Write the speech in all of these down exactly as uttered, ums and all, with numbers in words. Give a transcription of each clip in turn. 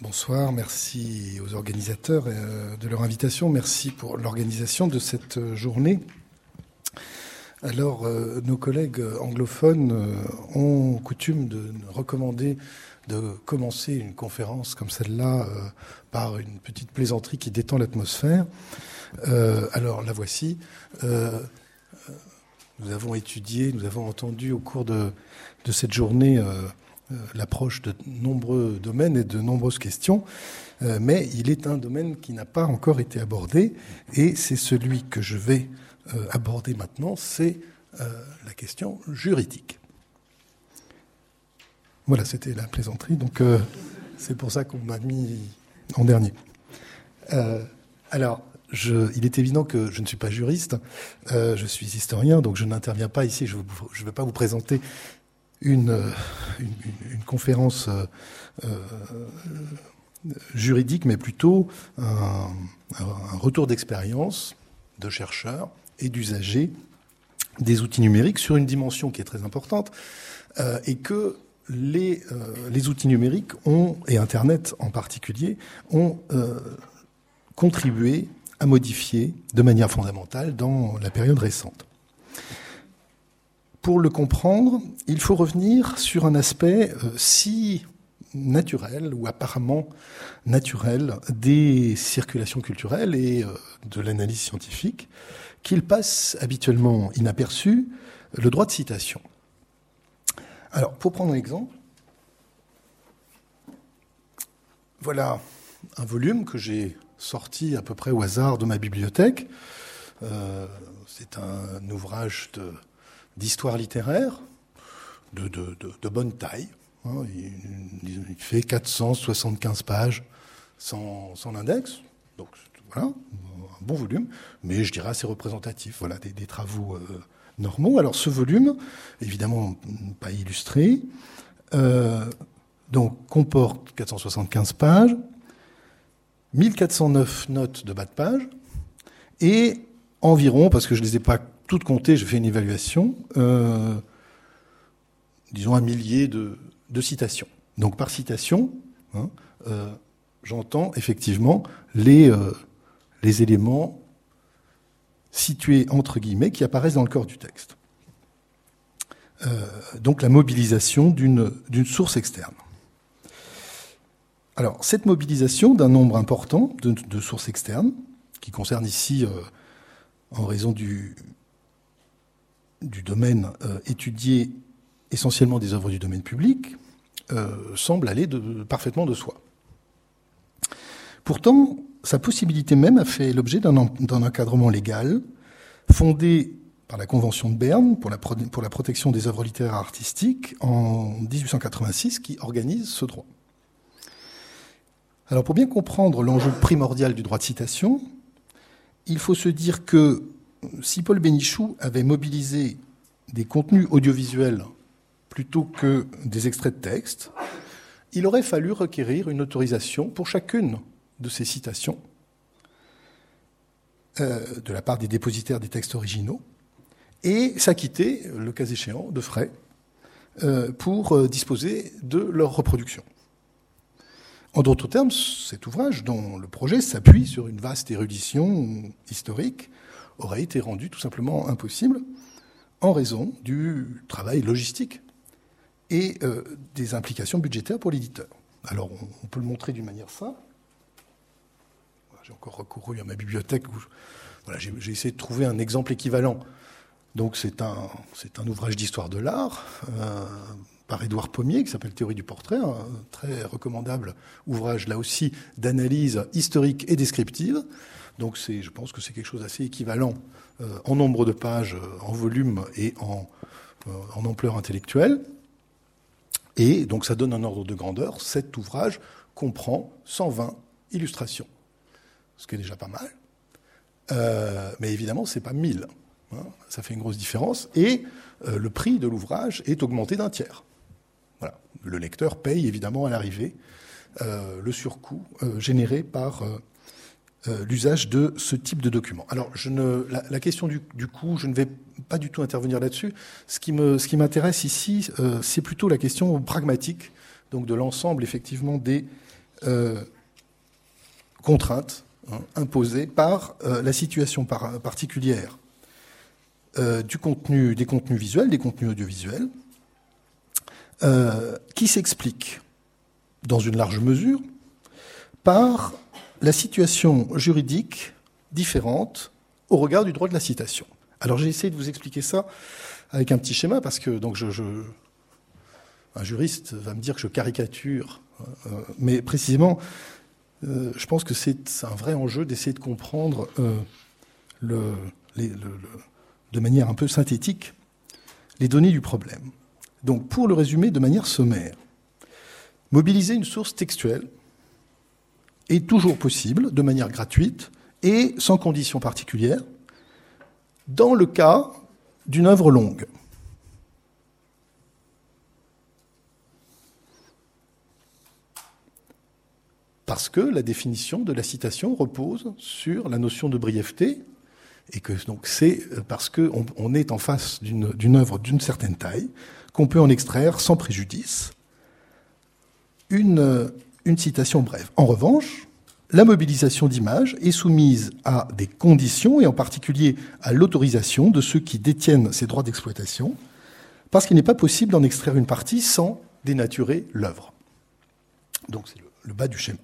Bonsoir, merci aux organisateurs de leur invitation, merci pour l'organisation de cette journée. Alors, euh, nos collègues anglophones euh, ont coutume de recommander de commencer une conférence comme celle-là euh, par une petite plaisanterie qui détend l'atmosphère. Euh, alors, la voici. Euh, nous avons étudié, nous avons entendu au cours de, de cette journée euh, euh, l'approche de nombreux domaines et de nombreuses questions, euh, mais il est un domaine qui n'a pas encore été abordé, et c'est celui que je vais euh, aborder maintenant, c'est euh, la question juridique. Voilà, c'était la plaisanterie, donc euh, c'est pour ça qu'on m'a mis en dernier. Euh, alors, je, il est évident que je ne suis pas juriste, euh, je suis historien, donc je n'interviens pas ici, je ne vais pas vous présenter une, une, une conférence euh, euh, juridique, mais plutôt un, un retour d'expérience de chercheurs et d'usagers des outils numériques sur une dimension qui est très importante, euh, et que les, euh, les outils numériques ont, et Internet en particulier, ont euh, contribué à modifier de manière fondamentale dans la période récente. Pour le comprendre, il faut revenir sur un aspect euh, si naturel ou apparemment naturel des circulations culturelles et euh, de l'analyse scientifique qu'il passe habituellement inaperçu, le droit de citation. Alors, pour prendre un exemple, voilà un volume que j'ai sorti à peu près au hasard de ma bibliothèque. Euh, c'est un ouvrage de, d'histoire littéraire de, de, de, de bonne taille. Hein, il, il fait quatre cent soixante-quinze pages sans, sans l'index. Donc voilà, un bon volume, mais je dirais assez représentatif. Voilà, des, des travaux euh, normaux. Alors ce volume, évidemment pas illustré, euh, donc comporte quatre cent soixante-quinze pages, mille quatre cent neuf notes de bas de page, et environ, parce que je ne les ai pas toutes comptées, j'ai fait une évaluation, euh, disons un millier de, de citations. Donc par citation, hein, euh, j'entends effectivement les, euh, les éléments situés entre guillemets qui apparaissent dans le corps du texte. Euh, donc la mobilisation d'une, d'une source externe. Alors, cette mobilisation d'un nombre important de, de sources externes, qui concerne ici, euh, en raison du, du domaine euh, étudié essentiellement des œuvres du domaine public, euh, semble aller de, parfaitement de soi. Pourtant, sa possibilité même a fait l'objet d'un, d'un encadrement légal fondé par la Convention de Berne pour la, pro, pour la protection des œuvres littéraires et artistiques en dix-huit cent quatre-vingt-six, qui organise ce droit. Alors, pour bien comprendre l'enjeu primordial du droit de citation, il faut se dire que si Paul Bénichou avait mobilisé des contenus audiovisuels plutôt que des extraits de texte, il aurait fallu requérir une autorisation pour chacune de ces citations euh, de la part des dépositaires des textes originaux et s'acquitter, le cas échéant, de frais euh, pour euh, disposer de leur reproduction. En d'autres termes, cet ouvrage, dont le projet s'appuie sur une vaste érudition historique, aurait été rendu tout simplement impossible en raison du travail logistique et euh, des implications budgétaires pour l'éditeur. Alors, on, on peut le montrer d'une manière simple. Voilà, j'ai encore recouru à ma bibliothèque où je, voilà, j'ai, j'ai essayé de trouver un exemple équivalent. Donc, c'est un, c'est un ouvrage d'histoire de l'art euh, par Édouard Pommier, qui s'appelle Théorie du portrait, un très recommandable ouvrage, là aussi, d'analyse historique et descriptive. Donc, c'est, je pense que c'est quelque chose d'assez équivalent euh, en nombre de pages, euh, en volume et en, euh, en ampleur intellectuelle. Et donc, ça donne un ordre de grandeur. Cet ouvrage comprend cent vingt illustrations, ce qui est déjà pas mal. Euh, mais évidemment, c'est pas mille. Hein, ça fait une grosse différence. Et euh, le prix de l'ouvrage est augmenté d'un tiers. Voilà. Le lecteur paye évidemment à l'arrivée euh, le surcoût euh, généré par euh, euh, l'usage de ce type de document. Alors, je ne, la, la question du, du coût, je ne vais pas du tout intervenir là-dessus. Ce qui me, ce qui m'intéresse ici, euh, c'est plutôt la question pragmatique, donc de l'ensemble effectivement des euh, contrainte, hein, imposée par euh, la situation par, particulière euh, du contenu, des contenus visuels, des contenus audiovisuels, euh, qui s'explique dans une large mesure par la situation juridique différente au regard du droit de la citation. Alors j'ai essayé de vous expliquer ça avec un petit schéma, parce que donc je, je, un juriste va me dire que je caricature, euh, mais précisément, euh, je pense que c'est un vrai enjeu d'essayer de comprendre euh, le, les, le, le, de manière un peu synthétique les données du problème. Donc pour le résumer de manière sommaire, mobiliser une source textuelle est toujours possible, de manière gratuite et sans conditions particulières, dans le cas d'une œuvre longue. Parce que la définition de la citation repose sur la notion de brièveté, et que donc c'est parce qu'on on est en face d'une, d'une œuvre d'une certaine taille qu'on peut en extraire sans préjudice une, une citation brève. En revanche, la mobilisation d'images est soumise à des conditions, et en particulier à l'autorisation de ceux qui détiennent ces droits d'exploitation, parce qu'il n'est pas possible d'en extraire une partie sans dénaturer l'œuvre. Donc c'est le, le bas du schéma.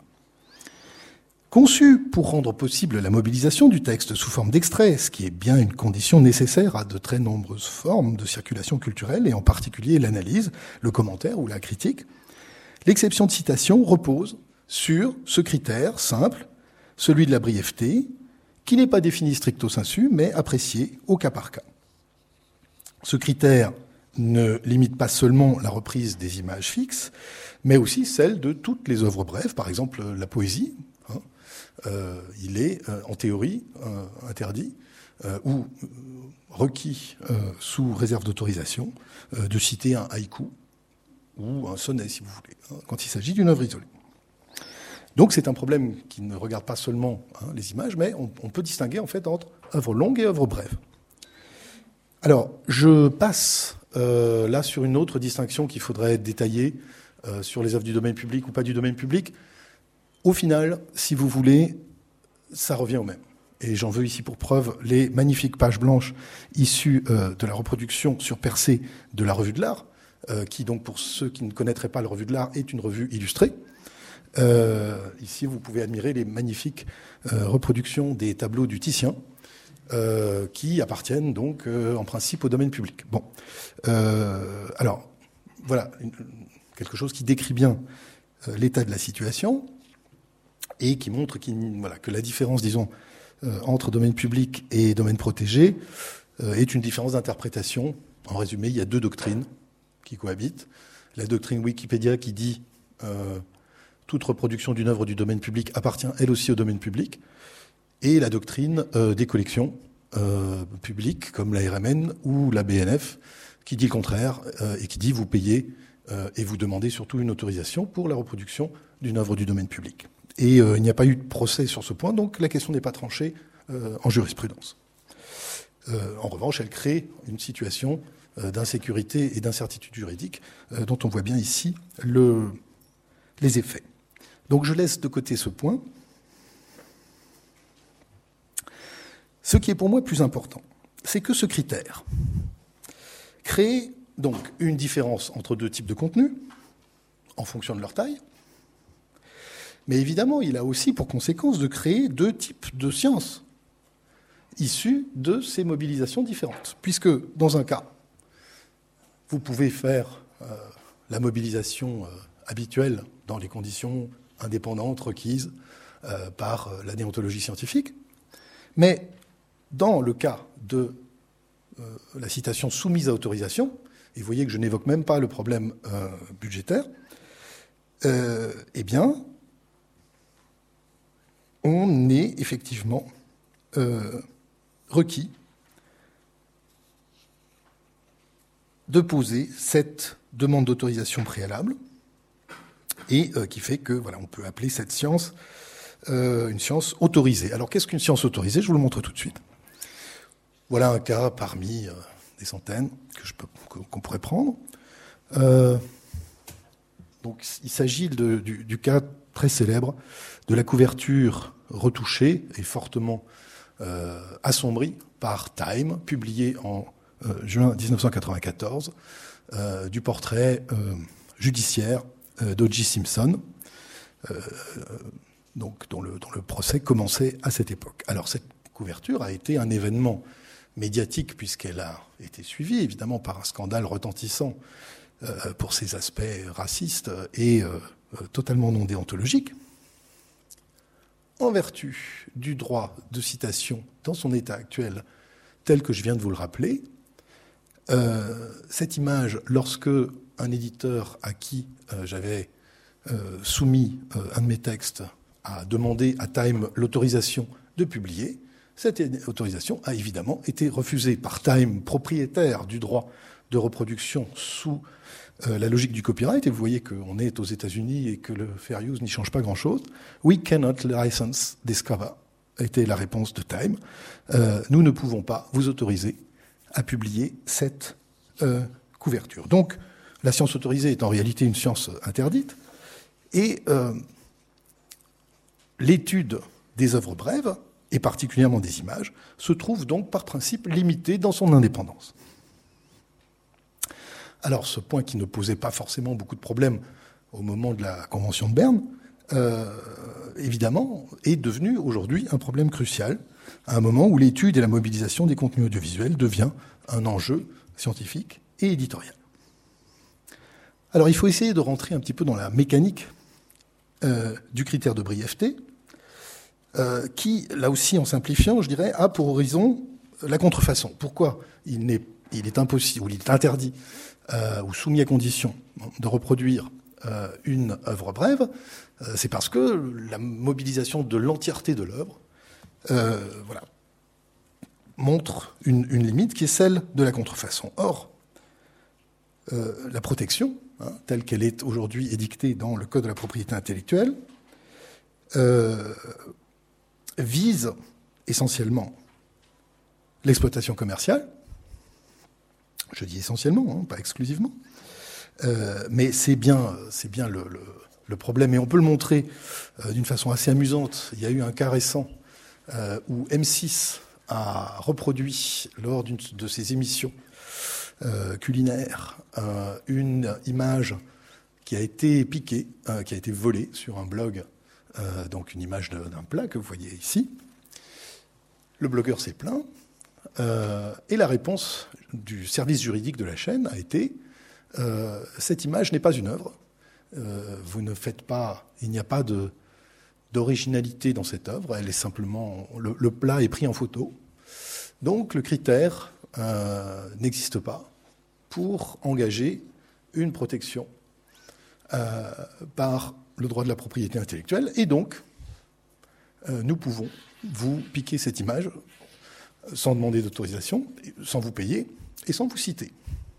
Conçu pour rendre possible la mobilisation du texte sous forme d'extrait, ce qui est bien une condition nécessaire à de très nombreuses formes de circulation culturelle, et en particulier l'analyse, le commentaire ou la critique, l'exception de citation repose sur ce critère simple, celui de la brièveté, qui n'est pas défini stricto sensu, mais apprécié au cas par cas. Ce critère ne limite pas seulement la reprise des images fixes, mais aussi celle de toutes les œuvres brèves, par exemple la poésie. Hein, euh, il est, euh, en théorie, euh, interdit euh, ou euh, requis euh, sous réserve d'autorisation euh, de citer un haïku ou un sonnet, si vous voulez, hein, quand il s'agit d'une œuvre isolée. Donc c'est un problème qui ne regarde pas seulement hein, les images, mais on, on peut distinguer en fait entre œuvres longues et œuvres brèves. Alors, je passe euh, là sur une autre distinction qu'il faudrait détailler euh, sur les œuvres du domaine public ou pas du domaine public. Au final, si vous voulez, ça revient au même. Et j'en veux ici pour preuve les magnifiques pages blanches issues euh, de la reproduction sur percée de la Revue de l'Art, euh, qui donc, pour ceux qui ne connaîtraient pas la Revue de l'Art, est une revue illustrée. Euh, ici, vous pouvez admirer les magnifiques euh, reproductions des tableaux du Titien, euh, qui appartiennent donc euh, en principe au domaine public. Bon, euh, alors voilà une, quelque chose qui décrit bien euh, l'état de la situation et qui montre qu'il, voilà, que la différence, disons, euh, entre domaine public et domaine protégé euh, est une différence d'interprétation. En résumé, il y a deux doctrines qui cohabitent. La doctrine Wikipédia qui dit euh, toute reproduction d'une œuvre du domaine public appartient elle aussi au domaine public, et la doctrine euh, des collections euh, publiques comme la R M N ou la B N F qui dit le contraire euh, et qui dit vous payez euh, et vous demandez surtout une autorisation pour la reproduction d'une œuvre du domaine public. Et euh, il n'y a pas eu de procès sur ce point, donc la question n'est pas tranchée euh, en jurisprudence. Euh, en revanche, elle crée une situation euh, d'insécurité et d'incertitude juridique euh, dont on voit bien ici le, les effets. Donc je laisse de côté ce point. Ce qui est pour moi plus important, c'est que ce critère crée donc une différence entre deux types de contenus en fonction de leur taille, mais évidemment, il a aussi pour conséquence de créer deux types de sciences issues de ces mobilisations différentes. Puisque, dans un cas, vous pouvez faire euh, la mobilisation euh, habituelle dans les conditions indépendantes requises euh, par euh, la déontologie scientifique, mais dans le cas de euh, la citation soumise à autorisation, et vous voyez que je n'évoque même pas le problème euh, budgétaire, euh, eh bien, on est effectivement euh, requis de poser cette demande d'autorisation préalable, et euh, qui fait que voilà, on peut appeler cette science euh, une science autorisée. Alors qu'est-ce qu'une science autorisée ? Je vous le montre tout de suite. Voilà un cas parmi euh, des centaines que je peux, qu'on pourrait prendre. Euh, donc il s'agit de, du, du cas très célèbre de la couverture retouchée et fortement euh, assombrie par Time, publiée en euh, juin dix-neuf cent quatre-vingt-quatorze, euh, du portrait euh, judiciaire euh, d'O J Simpson, euh, donc, dont, le, dont le procès commençait à cette époque. Alors cette couverture a été un événement médiatique puisqu'elle a été suivie évidemment par un scandale retentissant euh, pour ses aspects racistes et euh, totalement non déontologiques. En vertu du droit de citation dans son état actuel, tel que je viens de vous le rappeler, euh, cette image, lorsque un éditeur à qui euh, j'avais euh, soumis euh, un de mes textes a demandé à Time l'autorisation de publier, cette autorisation a évidemment été refusée par Time, propriétaire du droit de reproduction sous euh, la logique du copyright. Et vous voyez qu'on est aux États-Unis et que le fair use n'y change pas grand-chose. We cannot license this cover, a été la réponse de Time. Euh, nous ne pouvons pas vous autoriser à publier cette euh, couverture. Donc, la science autorisée est en réalité une science interdite. Et euh, l'étude des œuvres brèves, et particulièrement des images, se trouve donc par principe limitée dans son indépendance. Alors ce point qui ne posait pas forcément beaucoup de problèmes au moment de la Convention de Berne, euh, évidemment, est devenu aujourd'hui un problème crucial, à un moment où l'étude et la mobilisation des contenus audiovisuels devient un enjeu scientifique et éditorial. Alors il faut essayer de rentrer un petit peu dans la mécanique euh, du critère de brièveté, Euh, qui, là aussi, en simplifiant, je dirais, a pour horizon la contrefaçon. Pourquoi il est, il est impossible, ou il est interdit, euh, ou soumis à condition de reproduire euh, une œuvre brève, euh, c'est parce que la mobilisation de l'entièreté de l'œuvre euh, voilà, montre une, une limite qui est celle de la contrefaçon. Or, euh, la protection, hein, telle qu'elle est aujourd'hui édictée dans le Code de la propriété intellectuelle, euh, vise essentiellement l'exploitation commerciale. Je dis essentiellement, hein, pas exclusivement. Euh, mais c'est bien, c'est bien le, le, le problème. Et on peut le montrer euh, d'une façon assez amusante. Il y a eu un cas récent euh, où M six a reproduit, lors d'une de ses émissions euh, culinaires, euh, une image qui a été piquée, euh, qui a été volée sur un blog. Euh, donc une image de, d'un plat que vous voyez ici. Le blogueur s'est plaint euh, et la réponse du service juridique de la chaîne a été euh, cette image n'est pas une œuvre. Euh, vous ne faites pas, il n'y a pas de, d'originalité dans cette œuvre. Elle est simplement le, le plat est pris en photo. Donc le critère euh, n'existe pas pour engager une protection euh, par le droit de la propriété intellectuelle, et donc euh, nous pouvons vous piquer cette image sans demander d'autorisation, sans vous payer et sans vous citer.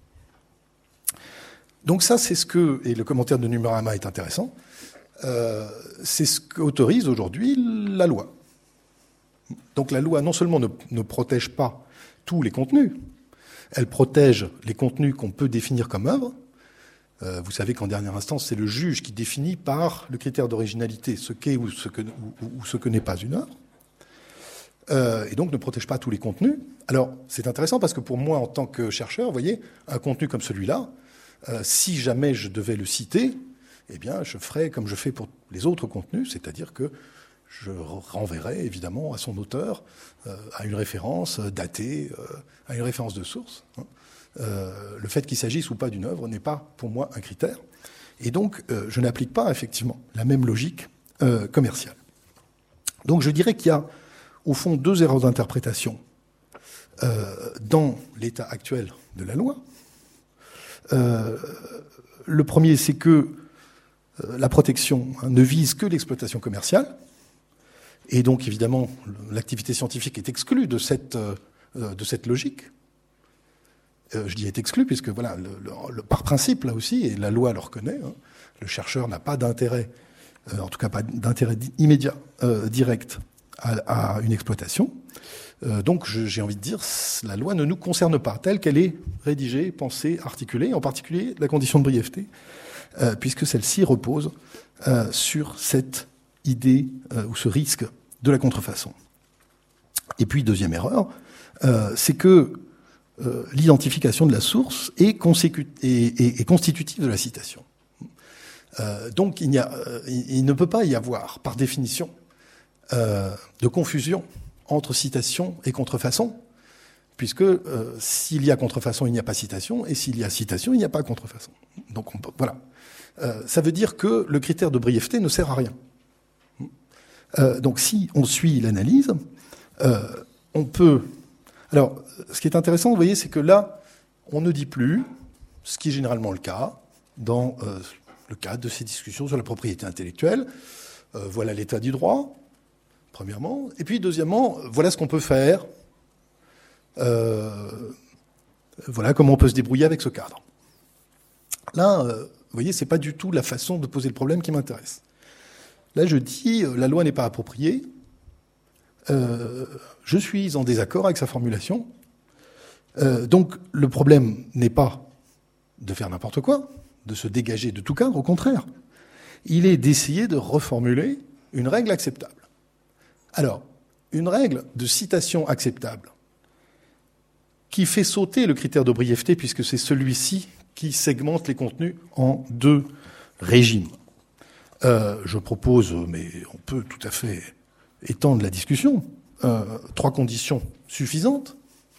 Donc ça, c'est ce que, et le commentaire de Numérama est intéressant, euh, c'est ce qu'autorise aujourd'hui la loi. Donc la loi non seulement ne, ne protège pas tous les contenus, elle protège les contenus qu'on peut définir comme œuvres. Euh, vous savez qu'en dernière instance, c'est le juge qui définit par le critère d'originalité ce qu'est ou ce que, ou, ou ce que n'est pas une œuvre, euh, et donc ne protège pas tous les contenus. Alors, c'est intéressant parce que pour moi, en tant que chercheur, vous voyez, un contenu comme celui-là, euh, si jamais je devais le citer, eh bien, je ferais comme je fais pour les autres contenus, c'est-à-dire que je renverrai évidemment à son auteur, euh, à une référence datée, euh, à une référence de source. Hein. Euh, le fait qu'il s'agisse ou pas d'une œuvre n'est pas, pour moi, un critère. Et donc, euh, je n'applique pas, effectivement, la même logique euh, commerciale. Donc, je dirais qu'il y a, au fond, deux erreurs d'interprétation euh, dans l'état actuel de la loi. Euh, le premier, c'est que euh, la protection hein, ne vise que l'exploitation commerciale. Et donc, évidemment, l'activité scientifique est exclue de cette, euh, de cette logique. Euh, je dis est exclu, puisque voilà, le, le, le, par principe, là aussi, et la loi le reconnaît, hein, le chercheur n'a pas d'intérêt, euh, en tout cas pas d'intérêt immédiat, euh, direct à, à une exploitation. Euh, donc, je, j'ai envie de dire, la loi ne nous concerne pas, telle qu'elle est rédigée, pensée, articulée, en particulier la condition de brièveté, euh, puisque celle-ci repose euh, sur cette idée euh, ou ce risque de la contrefaçon. Et puis, deuxième erreur, euh, c'est que euh, l'identification de la source est, consécu- est, est, est constitutive de la citation. Euh, donc, il, n'y a, euh, il, il ne peut pas y avoir, par définition, euh, de confusion entre citation et contrefaçon, puisque euh, s'il y a contrefaçon, il n'y a pas citation, et s'il y a citation, il n'y a pas contrefaçon. Donc, on peut, voilà. Euh, ça veut dire que le critère de brièveté ne sert à rien. Euh, donc, si on suit l'analyse, euh, on peut... Alors, ce qui est intéressant, vous voyez, c'est que là, on ne dit plus, ce qui est généralement le cas, dans euh, le cadre de ces discussions sur la propriété intellectuelle, euh, voilà l'état du droit, premièrement, et puis deuxièmement, voilà ce qu'on peut faire, euh, voilà comment on peut se débrouiller avec ce cadre. Là, euh, vous voyez, c'est pas du tout la façon de poser le problème qui m'intéresse. Là, je dis, euh, la loi n'est pas appropriée, euh, je suis en désaccord avec sa formulation, euh, donc le problème n'est pas de faire n'importe quoi, de se dégager de tout cadre, au contraire. Il est d'essayer de reformuler une règle acceptable. Alors, une règle de citation acceptable qui fait sauter le critère de brièveté, puisque c'est celui-ci qui segmente les contenus en deux régimes. Euh, je propose, mais on peut tout à fait étendre la discussion, euh, trois conditions suffisantes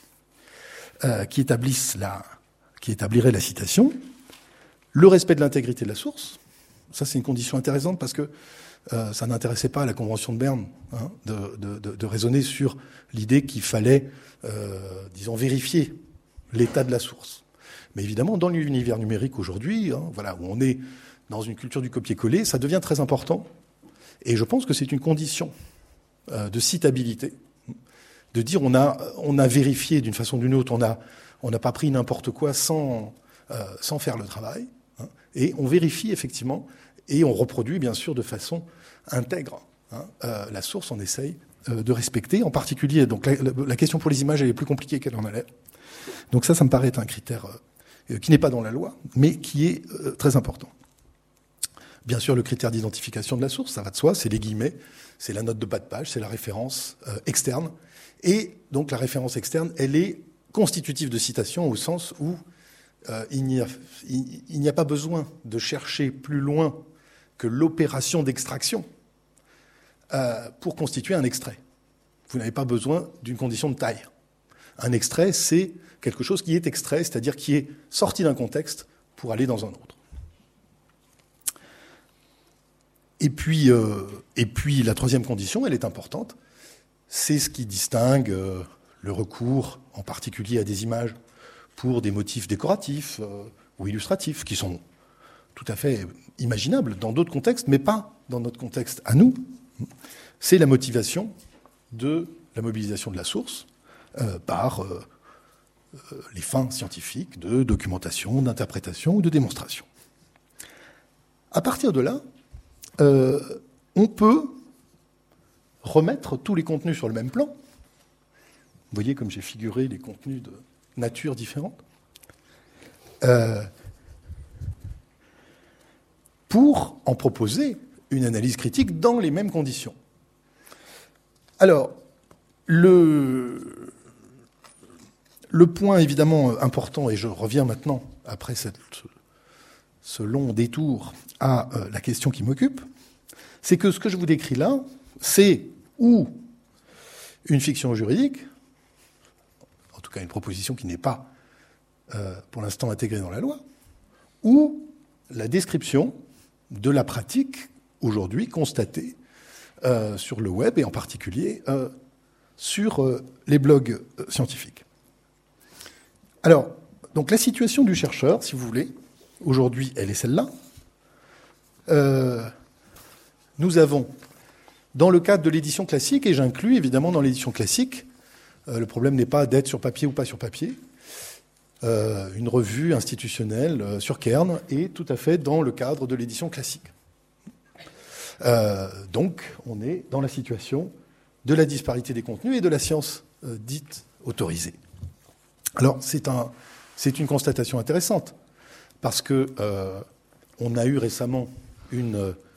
euh, qui établissent la, qui établiraient la citation. Le respect de l'intégrité de la source, ça c'est une condition intéressante parce que euh, ça n'intéressait pas à la Convention de Berne hein, de, de, de, de raisonner sur l'idée qu'il fallait, euh, disons, vérifier l'état de la source. Mais évidemment, dans l'univers numérique aujourd'hui, hein, voilà, où on est dans une culture du copier-coller, ça devient très important. Et je pense que c'est une condition euh, de citabilité, de dire on a, on a vérifié d'une façon ou d'une autre, on n'a on n'a pas pris n'importe quoi sans, euh, sans faire le travail. Hein, et on vérifie effectivement, et on reproduit bien sûr de façon intègre. Hein, euh, la source, on essaye euh, de respecter, en particulier. Donc la, la question pour les images, elle est plus compliquée qu'elle en a l'air. Donc ça, ça me paraît être un critère euh, qui n'est pas dans la loi, mais qui est euh, très important. Bien sûr, le critère d'identification de la source, ça va de soi, c'est les guillemets, c'est la note de bas de page, c'est la référence euh, externe. Et donc la référence externe, elle est constitutive de citation au sens où euh, il n'y a, il, il n'y a pas besoin de chercher plus loin que l'opération d'extraction euh, pour constituer un extrait. Vous n'avez pas besoin d'une condition de taille. Un extrait, c'est quelque chose qui est extrait, c'est-à-dire qui est sorti d'un contexte pour aller dans un autre. Et puis, euh, et puis la troisième condition, elle est importante, c'est ce qui distingue euh, le recours, en particulier à des images, pour des motifs décoratifs euh, ou illustratifs, qui sont tout à fait imaginables dans d'autres contextes, mais pas dans notre contexte à nous. C'est la motivation de la mobilisation de la source euh, par euh, euh, les fins scientifiques de documentation, d'interprétation ou de démonstration. À partir de là, Euh, on peut remettre tous les contenus sur le même plan. Vous voyez comme j'ai figuré les contenus de nature différente. Euh, pour en proposer une analyse critique dans les mêmes conditions. Alors, le, le point évidemment important, et je reviens maintenant après cette... ce long détour à euh, la question qui m'occupe, c'est que ce que je vous décris là, c'est ou une fiction juridique, en tout cas une proposition qui n'est pas euh, pour l'instant intégrée dans la loi, ou la description de la pratique aujourd'hui constatée euh, sur le web et en particulier euh, sur euh, les blogs euh, scientifiques. Alors, donc la situation du chercheur, si vous voulez, aujourd'hui, elle est celle-là. Euh, nous avons, dans le cadre de l'édition classique, et j'inclus évidemment dans l'édition classique, euh, le problème n'est pas d'être sur papier ou pas sur papier, euh, une revue institutionnelle euh, sur Cairn est tout à fait dans le cadre de l'édition classique. Euh, donc, on est dans la situation de la disparité des contenus et de la science euh, dite autorisée. Alors, c'est un, c'est une constatation intéressante. Parce que euh, on a eu récemment une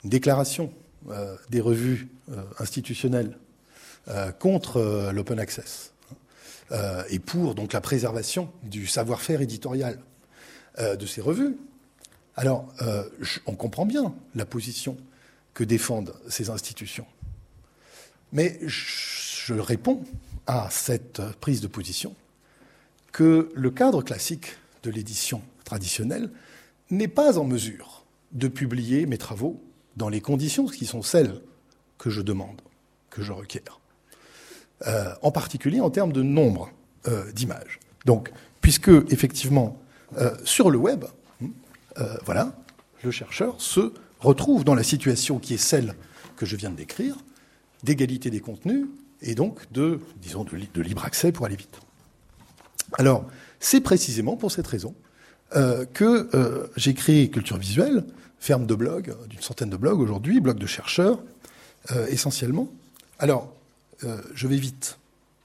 une déclaration euh, des revues euh, institutionnelles euh, contre euh, l'open access euh, et pour donc la préservation du savoir-faire éditorial euh, de ces revues, alors euh, je, on comprend bien la position que défendent ces institutions. Mais je réponds à cette prise de position que le cadre classique de l'édition traditionnelle n'est pas en mesure de publier mes travaux dans les conditions qui sont celles que je demande, que je requiers, euh, en particulier en termes de nombre euh, d'images. Donc, puisque, effectivement, euh, sur le web, euh, voilà, le chercheur se retrouve dans la situation qui est celle que je viens de décrire, d'égalité des contenus et donc de, disons, de, de libre accès pour aller vite. Alors, c'est précisément pour cette raison euh, que euh, j'ai créé Culture Visuelle, ferme de blogs, d'une centaine de blogs aujourd'hui, blogs de chercheurs, euh, essentiellement. Alors, euh, je vais vite.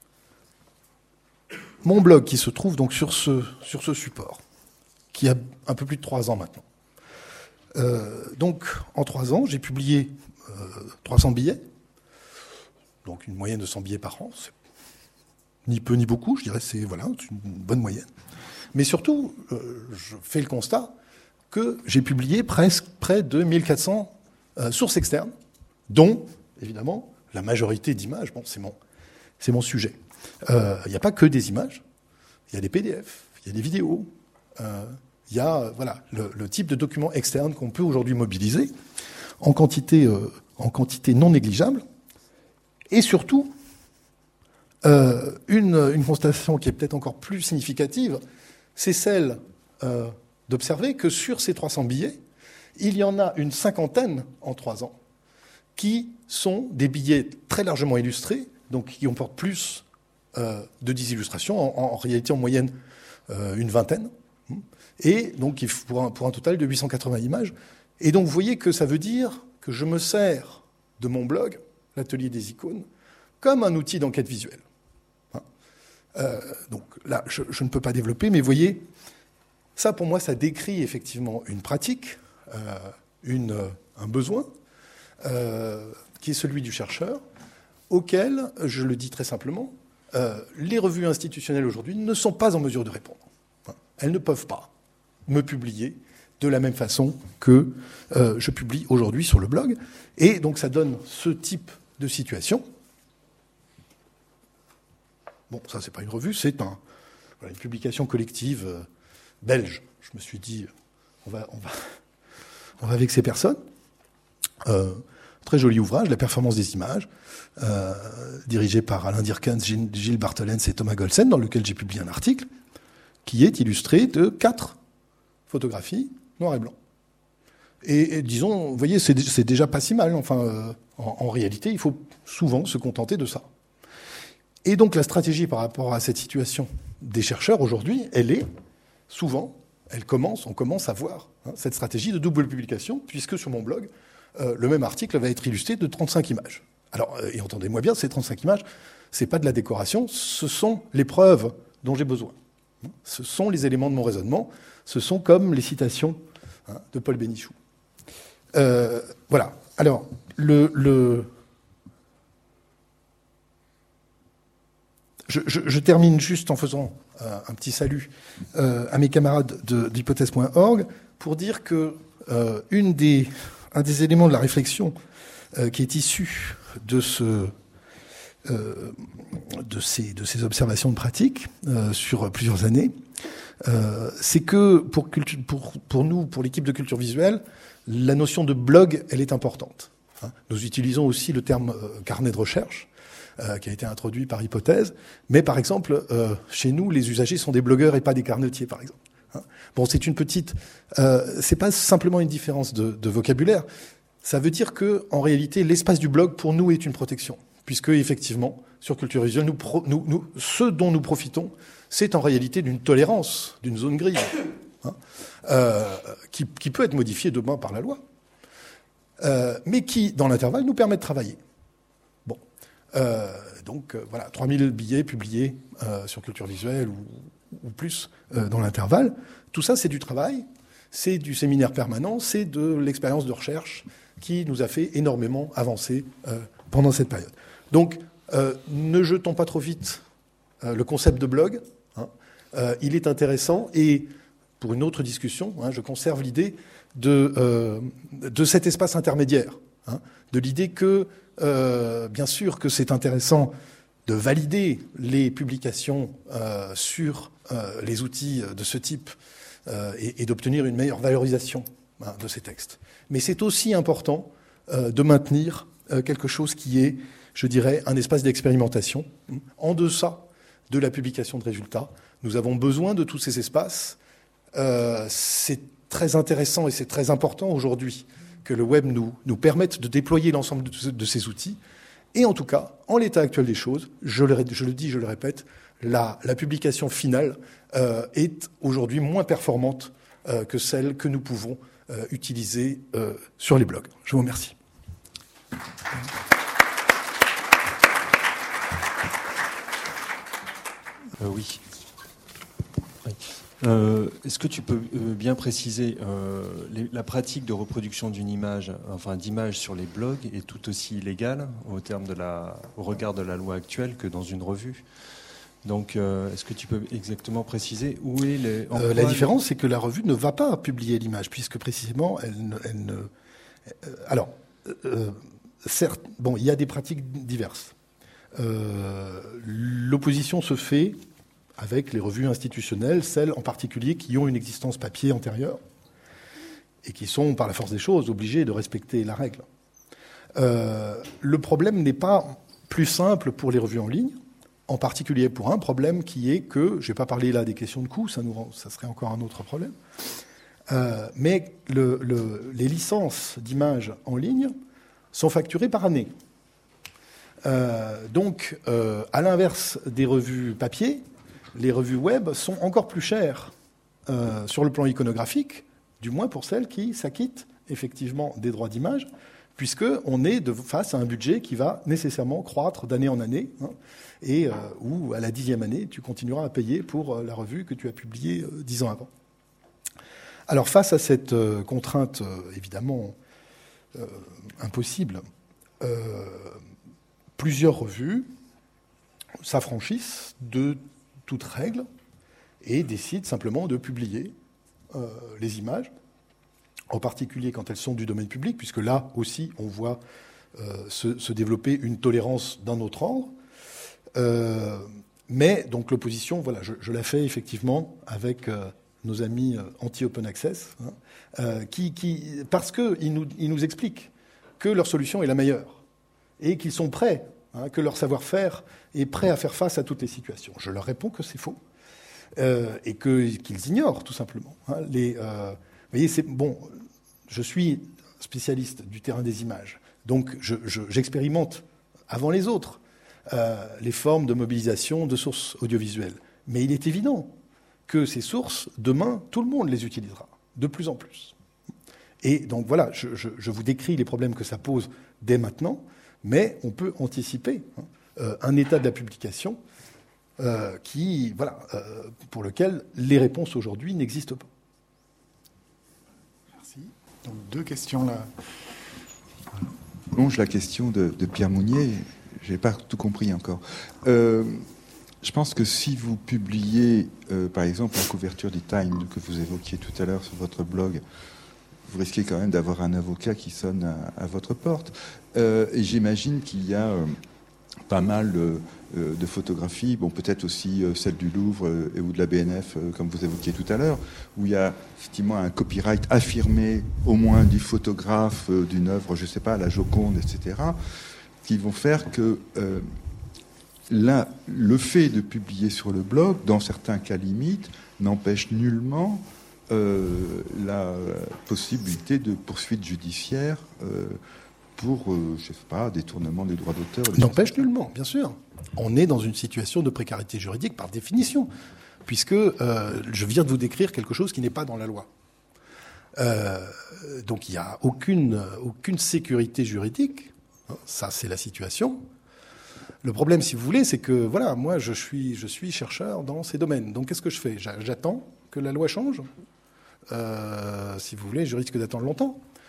Mon blog qui se trouve donc sur ce, sur ce support, qui a un peu plus de trois ans maintenant. Euh, donc, en trois ans, j'ai publié euh, trois cents billets, donc une moyenne de cent billets par an. C'est ni peu ni beaucoup, je dirais, c'est voilà, c'est une bonne moyenne. Mais surtout, euh, je fais le constat que j'ai publié presque près de mille quatre cents euh, sources externes, dont, évidemment, la majorité d'images. Bon, c'est mon, c'est mon sujet. Il euh, n'y a pas que des images, il y a des P D F, il y a des vidéos, euh, il y a euh, voilà, le, le type de documents externes qu'on peut aujourd'hui mobiliser en quantité, euh, en quantité non négligeable. Et surtout, euh, une, une constatation qui est peut-être encore plus significative, c'est celle euh, d'observer que sur ces trois cents billets, il y en a une cinquantaine en trois ans qui sont des billets très largement illustrés, donc qui comportent plus euh, de dix illustrations, en, en réalité en moyenne euh, une vingtaine, et donc pour un, pour un total de huit cent quatre-vingts images. Et donc vous voyez que ça veut dire que je me sers de mon blog, l'atelier des icônes, comme un outil d'enquête visuelle. Hein euh, donc là, je, je ne peux pas développer, mais vous voyez, ça pour moi, ça décrit effectivement une pratique, euh, une, un besoin, euh, qui est celui du chercheur, auquel, je le dis très simplement, euh, les revues institutionnelles aujourd'hui ne sont pas en mesure de répondre. Hein Elles ne peuvent pas me publier de la même façon que euh, je publie aujourd'hui sur le blog. Et donc ça donne ce type de situation. Bon, ça, c'est pas une revue, c'est un, voilà, une publication collective euh, belge. Je me suis dit, on va, on va, on va avec ces personnes. Euh, très joli ouvrage, La performance des images, euh, dirigé par Alain Dierkens, Gilles Barthelens et Thomas Golsen, dans lequel j'ai publié un article qui est illustré de quatre photographies noir et blanc. Et, et disons, vous voyez, c'est, c'est déjà pas si mal. Enfin, euh, en, en réalité, il faut souvent se contenter de ça. Et donc la stratégie par rapport à cette situation des chercheurs aujourd'hui, elle est souvent, elle commence, on commence à voir hein, cette stratégie de double publication, puisque sur mon blog, euh, le même article va être illustré de trente-cinq images. Alors, euh, et entendez-moi bien, ces trente-cinq images, c'est pas de la décoration, ce sont les preuves dont j'ai besoin. Ce sont les éléments de mon raisonnement, ce sont comme les citations hein, de Paul Bénichou. Euh, voilà. Alors, le... le Je, je, je termine juste en faisant euh, un petit salut euh, à mes camarades de, d'hypothèse point org pour dire que euh, une des, un des éléments de la réflexion euh, qui est issu de, ce, euh, de, ces, de ces observations de pratique euh, sur plusieurs années, euh, c'est que pour, culture, pour, pour nous, pour l'équipe de culture visuelle, la notion de blog, elle est importante. Hein. Nous utilisons aussi le terme euh, carnet de recherche, Euh, qui a été introduit par hypothèse. Mais par exemple, euh, chez nous, les usagers sont des blogueurs et pas des carnetiers, par exemple. Hein bon, c'est une petite... Euh, c'est pas simplement une différence de, de vocabulaire. Ça veut dire que, en réalité, l'espace du blog, pour nous, est une protection. Puisque, effectivement, sur Culture Visuelle, nous, pro, nous, nous, ce dont nous profitons, c'est en réalité d'une tolérance, d'une zone grise, hein, euh, qui, qui peut être modifiée demain par la loi, euh, mais qui, dans l'intervalle, nous permet de travailler. Euh, donc euh, voilà, trois mille billets publiés euh, sur Culture Visuelle ou, ou plus euh, dans l'intervalle. Tout ça, c'est du travail, c'est du séminaire permanent, c'est de l'expérience de recherche, qui nous a fait énormément avancer euh, pendant cette période. Donc, euh, ne jetons pas trop vite euh, le concept de blog. Hein. Euh, il est intéressant et pour une autre discussion, hein, je conserve l'idée de, euh, de cet espace intermédiaire, hein, de l'idée que, euh, bien sûr, que c'est intéressant de valider les publications euh, sur euh, les outils de ce type euh, et, et d'obtenir une meilleure valorisation hein, de ces textes. Mais c'est aussi important euh, de maintenir euh, quelque chose qui est, je dirais, un espace d'expérimentation en deçà de la publication de résultats. Nous avons besoin de tous ces espaces. Euh, c'est très intéressant et c'est très important aujourd'hui que le web nous, nous permette de déployer l'ensemble de, de ces outils. Et en tout cas, en l'état actuel des choses, je le, je le dis, je le répète, la, la publication finale euh, est aujourd'hui moins performante euh, que celle que nous pouvons euh, utiliser euh, sur les blogs. Je vous remercie. Euh, oui. oui. Euh, est-ce que tu peux euh, bien préciser euh, les, la pratique de reproduction d'une image, enfin d'image sur les blogs est tout aussi illégale au terme de la, au regard de la loi actuelle que dans une revue. Donc, euh, est-ce que tu peux exactement préciser où est les... Euh, la différence, c'est que la revue ne va pas publier l'image, puisque précisément, elle ne... Elle ne euh, alors, euh, certes, bon, il y a des pratiques diverses. Euh, l'opposition se fait avec les revues institutionnelles, celles en particulier qui ont une existence papier antérieure et qui sont, par la force des choses, obligées de respecter la règle. Euh, le problème n'est pas plus simple pour les revues en ligne, en particulier pour un problème qui est que, je ne vais pas parler là des questions de coût, ça, nous, ça serait encore un autre problème, euh, mais le, le, les licences d'images en ligne sont facturées par année. Euh, donc, euh, à l'inverse des revues papier, les revues web sont encore plus chères euh, sur le plan iconographique, du moins pour celles qui s'acquittent effectivement des droits d'image, puisqu'on est de, face à un budget qui va nécessairement croître d'année en année, hein, et euh, où à la dixième année, tu continueras à payer pour euh, la revue que tu as publiée euh, dix ans avant. Alors face à cette euh, contrainte euh, évidemment euh, impossible, euh, plusieurs revues s'affranchissent de toute règle et décident simplement de publier euh, les images, en particulier quand elles sont du domaine public, puisque là aussi on voit euh, se, se développer une tolérance d'un autre ordre. Euh, mais donc l'opposition, voilà, je, je la fais effectivement avec euh, nos amis euh, anti-open access, hein, euh, qui, qui, parce qu'ils nous, ils nous expliquent que leur solution est la meilleure et qu'ils sont prêts, hein, que leur savoir-faire est prêt à faire face à toutes les situations. Je leur réponds que c'est faux euh, et que, qu'ils ignorent tout simplement. Hein, les, euh, vous voyez, c'est bon. Je suis spécialiste du terrain des images, donc je, je, j'expérimente avant les autres euh, les formes de mobilisation de sources audiovisuelles. Mais il est évident que ces sources, demain, tout le monde les utilisera, de plus en plus. Et donc voilà, je, je, je vous décris les problèmes que ça pose dès maintenant, mais on peut anticiper hein, euh, un état de la publication euh, qui, voilà, euh, pour lequel les réponses aujourd'hui n'existent pas. Merci. Donc deux questions là. Longe la question de, de Pierre Mounier. Je n'ai pas tout compris encore. Euh, je pense que si vous publiez, euh, par exemple, la couverture du Time que vous évoquiez tout à l'heure sur votre blog, vous risquez quand même d'avoir un avocat qui sonne à, à votre porte. Euh, et j'imagine qu'il y a euh, pas mal euh, de photographies, bon, peut-être aussi euh, celle du Louvre euh, et ou de la B N F, euh, comme vous évoquiez tout à l'heure, où il y a effectivement un copyright affirmé, au moins du photographe, euh, d'une œuvre, je ne sais pas, la Joconde, et cetera, qui vont faire que euh, là, le fait de publier sur le blog, dans certains cas limites, n'empêche nullement euh, la possibilité de poursuites judiciaires euh, pour, euh, je ne sais pas, détournement des droits d'auteur. N'empêche nullement, bien sûr. On est dans une situation de précarité juridique par définition, puisque euh, je viens de vous décrire quelque chose qui n'est pas dans la loi. Euh, donc il n'y a aucune, aucune sécurité juridique. Ça, c'est la situation. Le problème, si vous voulez, c'est que, voilà, moi, je suis, je suis chercheur dans ces domaines. Donc, qu'est-ce que je fais ? J'attends que la loi change. Euh, si vous voulez, je risque d'attendre longtemps.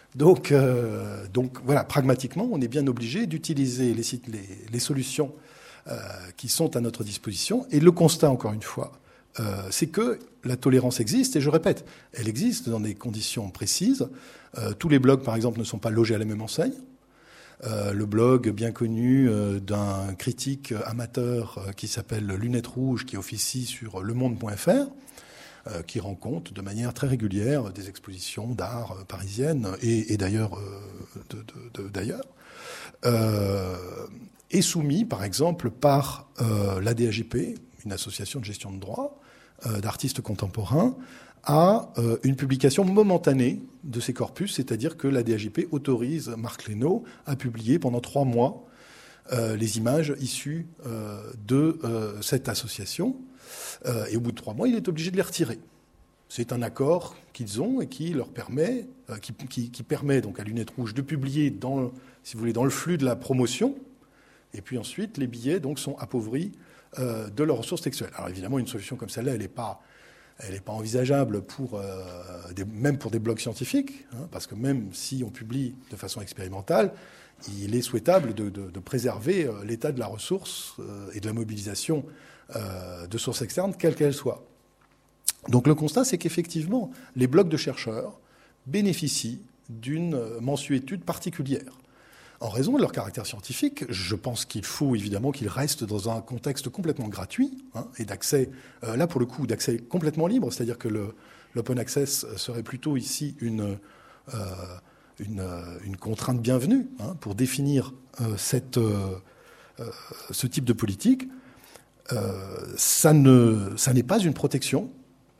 Donc, euh, donc voilà, pragmatiquement, on est bien obligé d'utiliser les, sites, les, les solutions euh, qui sont à notre disposition. Et le constat, encore une fois, euh, c'est que la tolérance existe. Et je répète, elle existe dans des conditions précises. Euh, tous les blogs, par exemple, ne sont pas logés à la même enseigne. Euh, le blog bien connu euh, d'un critique amateur euh, qui s'appelle Lunettes Rouges, qui officie sur lemonde point f r, euh, qui rend compte de manière très régulière des expositions d'art euh, parisiennes et, et d'ailleurs, euh, de, de, de, d'ailleurs, euh, est soumis, par exemple, par euh, l'A D A J P, une association de gestion de droits euh, d'artistes contemporains, à euh, une publication momentanée de ces corpus, c'est-à-dire que la D A J P autorise Marc Leynaud à publier pendant trois mois euh, les images issues euh, de euh, cette association. Euh, et au bout de trois mois, il est obligé de les retirer. C'est un accord qu'ils ont et qui leur permet, euh, qui, qui, qui permet donc à Lunettes Rouges de publier dans, si vous voulez, dans le flux de la promotion. Et puis ensuite, les billets donc sont appauvris euh, de leurs ressources textuelles. Alors évidemment, une solution comme celle-là, elle n'est pas Elle n'est pas envisageable pour, euh, des, même pour des blogs scientifiques, hein, parce que même si on publie de façon expérimentale, il est souhaitable de, de, de préserver euh, l'état de la ressource euh, et de la mobilisation euh, de sources externes, quelles qu'elles soient. Donc le constat, c'est qu'effectivement, les blogs de chercheurs bénéficient d'une mensuétude particulière. En raison de leur caractère scientifique, je pense qu'il faut évidemment qu'ils restent dans un contexte complètement gratuit hein, et d'accès, euh, là pour le coup, d'accès complètement libre, c'est-à-dire que le, l'open access serait plutôt ici une, euh, une, une contrainte bienvenue hein, pour définir euh, cette, euh, euh, ce type de politique. Euh, ça ne, ça n'est pas une protection,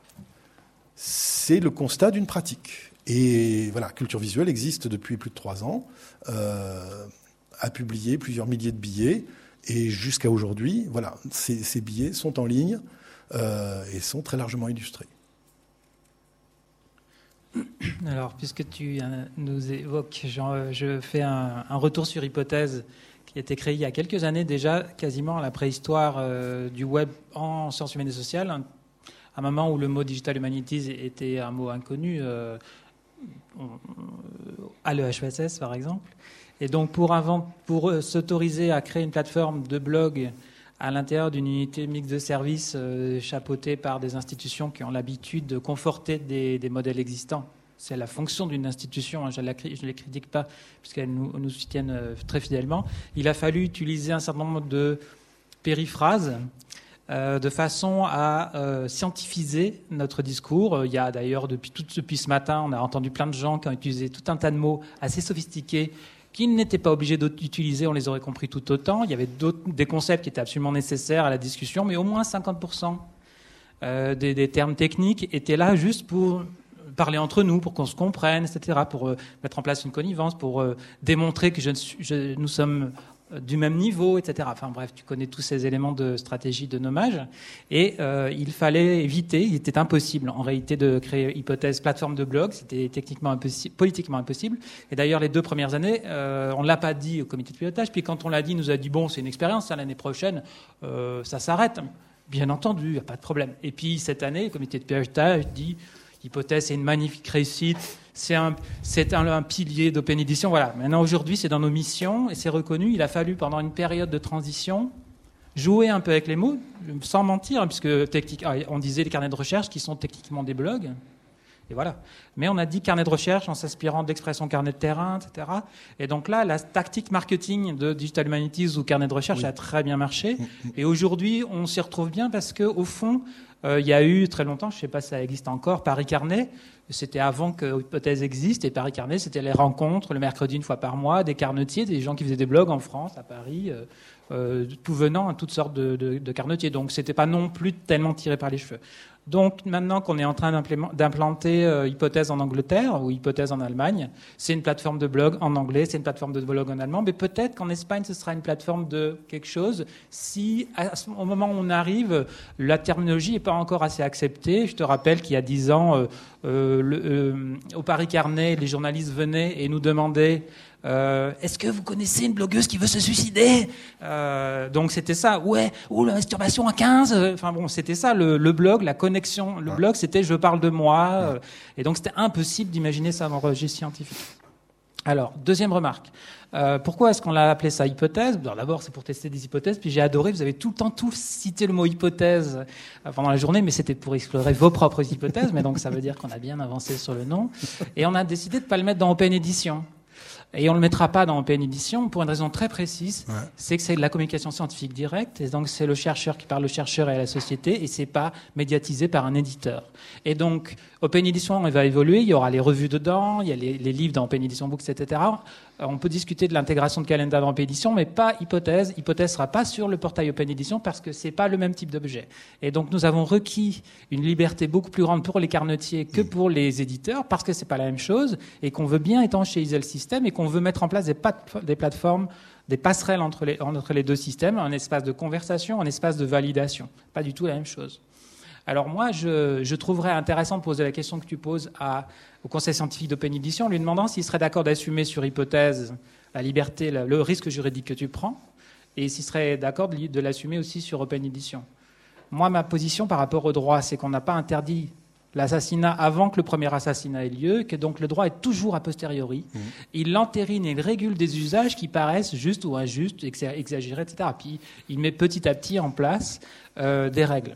c'est le constat d'une pratique. Et voilà, Culture Visuelle existe depuis plus de trois ans, euh, a publié plusieurs milliers de billets, et jusqu'à aujourd'hui, voilà, ces, ces billets sont en ligne euh, et sont très largement illustrés. Alors, puisque tu euh, nous évoques, genre, je fais un, un retour sur Hypothèse, qui a été créé il y a quelques années déjà, quasiment à la préhistoire euh, du web en sciences humaines et sociales, un, un moment où le mot Digital Humanities était un mot inconnu, euh, à l'E H E S S par exemple. Et donc pour, invent, pour s'autoriser à créer une plateforme de blog à l'intérieur d'une unité mixte de services euh, chapeautée par des institutions qui ont l'habitude de conforter des, des modèles existants. C'est la fonction d'une institution, hein, je ne les critique pas puisqu'elles nous, nous soutiennent euh, très fidèlement. Il a fallu utiliser un certain nombre de périphrases Euh, de façon à euh, scientifiser notre discours. Il y a d'ailleurs, depuis, tout, depuis ce matin, on a entendu plein de gens qui ont utilisé tout un tas de mots assez sophistiqués qu'ils n'étaient pas obligés d'utiliser, on les aurait compris tout autant. Il y avait des concepts qui étaient absolument nécessaires à la discussion, mais au moins cinquante pour cent euh, des, des termes techniques étaient là juste pour parler entre nous, pour qu'on se comprenne, et cetera, pour euh, mettre en place une connivence, pour euh, démontrer que je, je, nous sommes du même niveau, et cetera. Enfin bref, tu connais tous ces éléments de stratégie de nommage. Et euh, il fallait éviter, il était impossible en réalité de créer Hypothèse plateforme de blog, c'était techniquement impossible, politiquement impossible. Et d'ailleurs, les deux premières années, euh, on ne l'a pas dit au comité de pilotage, puis quand on l'a dit, il nous a dit, bon, c'est une expérience, ça, l'année prochaine, euh, ça s'arrête. Bien entendu, il n'y a pas de problème. Et puis cette année, le comité de pilotage dit, Hypothèse, c'est une magnifique réussite, c'est un, c'est un, un pilier d'Open Edition. Voilà. Maintenant, aujourd'hui, c'est dans nos missions et c'est reconnu. Il a fallu, pendant une période de transition, jouer un peu avec les mots, sans mentir, puisque on disait les carnets de recherche qui sont techniquement des blogs. Et voilà. Mais on a dit carnet de recherche en s'inspirant de l'expression carnet de terrain, et cetera. Et donc là, la tactique marketing de Digital Humanities ou carnet de recherche oui. a très bien marché. Et aujourd'hui, on s'y retrouve bien parce qu'au fond, euh, il y a eu très longtemps, je ne sais pas si ça existe encore, Paris Carnet. C'était avant que Hypothèse existe. Et Paris Carnet, c'était les rencontres le mercredi une fois par mois, des carnetiers, des gens qui faisaient des blogs en France, à Paris, euh, euh, tout venant à toutes sortes de, de, de carnetiers. Donc c'était pas non plus tellement tiré par les cheveux. Donc maintenant qu'on est en train d'implanter euh, Hypothèse en Angleterre ou Hypothèse en Allemagne, c'est une plateforme de blog en anglais, c'est une plateforme de blog en allemand, mais peut-être qu'en Espagne ce sera une plateforme de quelque chose si à, au moment où on arrive, la terminologie n'est pas encore assez acceptée. Je te rappelle qu'il y a dix ans, euh, euh, le, euh, au Paris Carnet, les journalistes venaient et nous demandaient Euh, est-ce que vous connaissez une blogueuse qui veut se suicider euh, Donc c'était ça. Ouais. Ou la masturbation à quinze. Enfin bon, c'était ça le, le blog, la connexion. Le blog, c'était je parle de moi. Euh, et donc c'était impossible d'imaginer ça dans le registre scientifique. Alors, deuxième remarque. Euh, pourquoi est-ce qu'on l'a appelé ça hypothèse ? D'abord, c'est pour tester des hypothèses. Puis j'ai adoré, vous avez tout le temps tous cité le mot hypothèse pendant la journée, mais c'était pour explorer vos propres hypothèses. Mais donc, ça veut dire qu'on a bien avancé sur le nom. Et on a décidé de ne pas le mettre dans Open Edition. Et on ne le mettra pas dans Open Edition pour une raison très précise, ouais. C'est que c'est de la communication scientifique directe, et donc c'est le chercheur qui parle au chercheur et à la société, et c'est pas médiatisé par un éditeur. Et donc, Open Edition, il va évoluer, il y aura les revues dedans, il y a les, les livres dans Open Edition Books, et cetera. On peut discuter de l'intégration de Calendar dans Open Edition, mais pas hypothèse. Hypothèse sera pas sur le portail Open Edition parce que c'est pas le même type d'objet. Et donc, nous avons requis une liberté beaucoup plus grande pour les carnetiers que pour les éditeurs parce que c'est pas la même chose et qu'on veut bien étanchéiser le système et qu'on veut mettre en place des, pat- des plateformes, des passerelles entre les, entre les deux systèmes, un espace de conversation, un espace de validation. Pas du tout la même chose. Alors moi, je, je trouverais intéressant de poser la question que tu poses à, au Conseil scientifique d'Open Edition, lui demandant s'il serait d'accord d'assumer sur hypothèse la liberté, le, le risque juridique que tu prends, et s'il serait d'accord de, de l'assumer aussi sur Open Edition. Moi, ma position par rapport au droit, c'est qu'on n'a pas interdit l'assassinat avant que le premier assassinat ait lieu, que donc le droit est toujours a posteriori. Mmh. Il entérine et il régule des usages qui paraissent justes ou injustes, exagérés, et cetera. Puis il met petit à petit en place euh, des règles.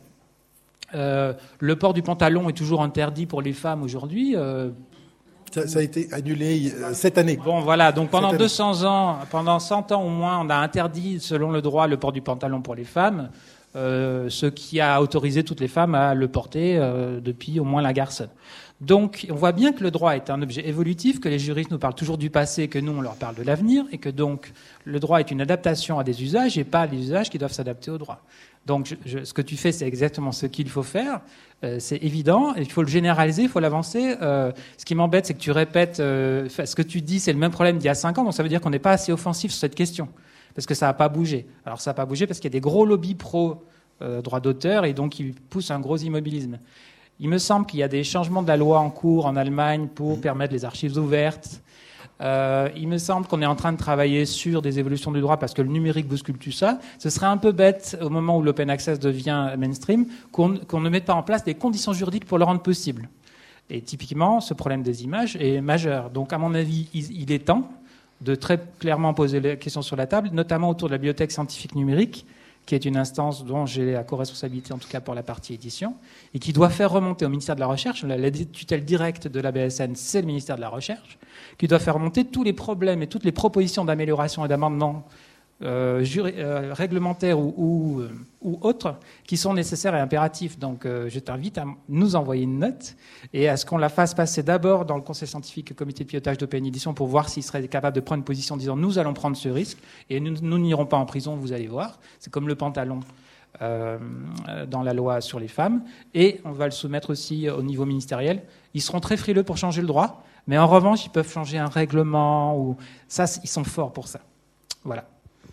Euh, le port du pantalon est toujours interdit pour les femmes aujourd'hui. Euh, ça, ça a été annulé euh, cette année. Bon, voilà. Donc pendant deux cents ans, pendant cent ans au moins, on a interdit, selon le droit, le port du pantalon pour les femmes. Euh, ce qui a autorisé toutes les femmes à le porter euh, depuis au moins la Garçonne. Donc, on voit bien que le droit est un objet évolutif, que les juristes nous parlent toujours du passé, que nous, on leur parle de l'avenir, et que donc, le droit est une adaptation à des usages et pas les usages qui doivent s'adapter au droit. Donc, je, je, ce que tu fais, c'est exactement ce qu'il faut faire. Euh, c'est évident. Il faut le généraliser, il faut l'avancer. Euh, ce qui m'embête, c'est que tu répètes euh, ce que tu dis, c'est le même problème d'il y a cinq ans, donc ça veut dire qu'on n'est pas assez offensif sur cette question. Parce que ça n'a pas bougé. Alors ça n'a pas bougé parce qu'il y a des gros lobbies pro euh, droit d'auteur et donc ils poussent un gros immobilisme. Il me semble qu'il y a des changements de la loi en cours en Allemagne pour permettre les archives ouvertes. Euh, il me semble qu'on est en train de travailler sur des évolutions du droit parce que le numérique bouscule tout ça. Ce serait un peu bête au moment où l'open access devient mainstream qu'on, qu'on ne mette pas en place des conditions juridiques pour le rendre possible. Et typiquement, ce problème des images est majeur. Donc à mon avis, il, il est temps de très clairement poser les questions sur la table, notamment autour de la bibliothèque scientifique numérique, qui est une instance dont j'ai la co-responsabilité, en tout cas pour la partie édition, et qui doit faire remonter au ministère de la Recherche, la, la tutelle directe de l'A B S N, c'est le ministère de la Recherche, qui doit faire remonter tous les problèmes et toutes les propositions d'amélioration et d'amendement euh, juri- euh, réglementaires ou, ou, euh, ou autres qui sont nécessaires et impératifs. Donc euh, je t'invite à nous envoyer une note et à ce qu'on la fasse passer d'abord dans le conseil scientifique et comité de pilotage d'Open Edition pour voir s'il serait capable de prendre une position en disant nous allons prendre ce risque et nous, nous n'irons pas en prison, vous allez voir. C'est comme le pantalon euh, dans la loi sur les femmes. Et on va le soumettre aussi au niveau ministériel. Ils seront très frileux pour changer le droit, mais en revanche, ils peuvent changer un règlement. Ou ça, ils sont forts pour ça. Voilà.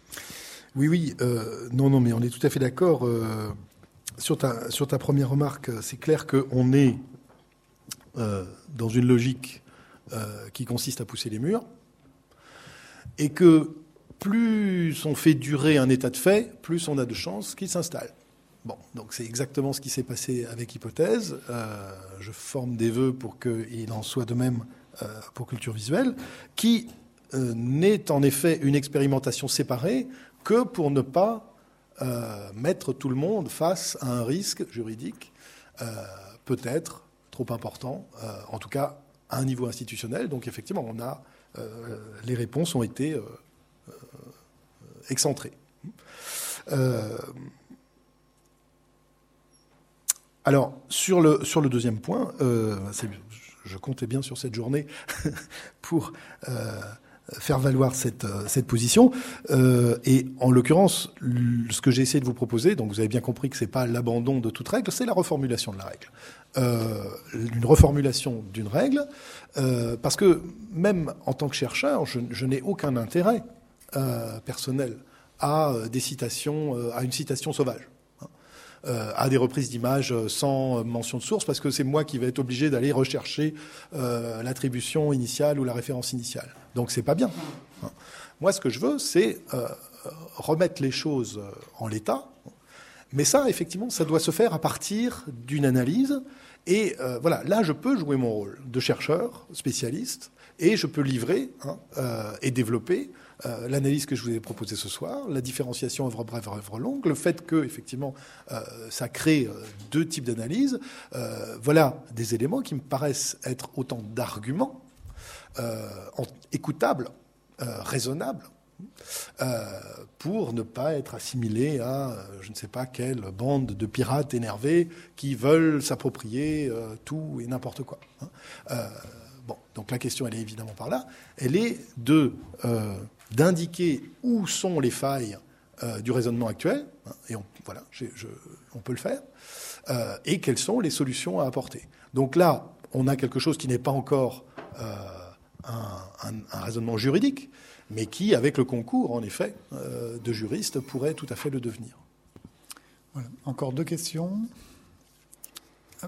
Oui, oui. Euh, non, non, mais on est tout à fait d'accord. Euh, sur ta, sur ta première remarque, c'est clair qu'on est euh, dans une logique euh, qui consiste à pousser les murs et que plus on fait durer un état de fait, plus on a de chances qu'il s'installe. Bon, donc c'est exactement ce qui s'est passé avec Hypothèse. Euh, je forme des vœux pour qu'il en soit de même euh, pour Culture Visuelle, qui euh, n'est en effet une expérimentation séparée que pour ne pas euh, mettre tout le monde face à un risque juridique euh, peut-être trop important, euh, en tout cas à un niveau institutionnel. Donc effectivement, on a euh, les réponses ont été euh, euh, excentrées. Euh, alors sur le sur le deuxième point, euh, c'est, je comptais bien sur cette journée pour euh, faire valoir cette, cette position. Euh, et en l'occurrence, ce que j'ai essayé de vous proposer, donc vous avez bien compris que ce n'est pas l'abandon de toute règle, c'est la reformulation de la règle. Euh, une reformulation d'une règle, euh, parce que même en tant que chercheur, je, je n'ai aucun intérêt euh, personnel à des citations, euh, à une citation sauvage. Euh, à des reprises d'images sans mention de source, parce que c'est moi qui vais être obligé d'aller rechercher euh, l'attribution initiale ou la référence initiale. Donc c'est pas bien. Moi, ce que je veux, c'est euh, remettre les choses en l'état, Mais ça, effectivement, ça doit se faire à partir d'une analyse. Et euh, voilà, là, je peux jouer mon rôle de chercheur, spécialiste, et je peux livrer hein, euh, et développer euh, l'analyse que je vous ai proposée ce soir, la différenciation œuvre brève, œuvre longue, le fait que, effectivement, euh, ça crée euh, deux types d'analyse. Euh, voilà des éléments qui me paraissent être autant d'arguments euh, en, écoutables, euh, raisonnables, Euh, pour ne pas être assimilé à euh, je ne sais pas quelle bande de pirates énervés qui veulent s'approprier euh, tout et n'importe quoi. Hein. Euh, bon, donc la question, elle est évidemment par là. Elle est de euh, d'indiquer où sont les failles euh, du raisonnement actuel, hein, et on, voilà, je, je, on peut le faire, euh, et quelles sont les solutions à apporter. Donc là, on a quelque chose qui n'est pas encore euh, un, un, un raisonnement juridique, mais qui, avec le concours, en effet, euh, de juristes, pourrait tout à fait le devenir. Voilà. Encore deux questions. Hop.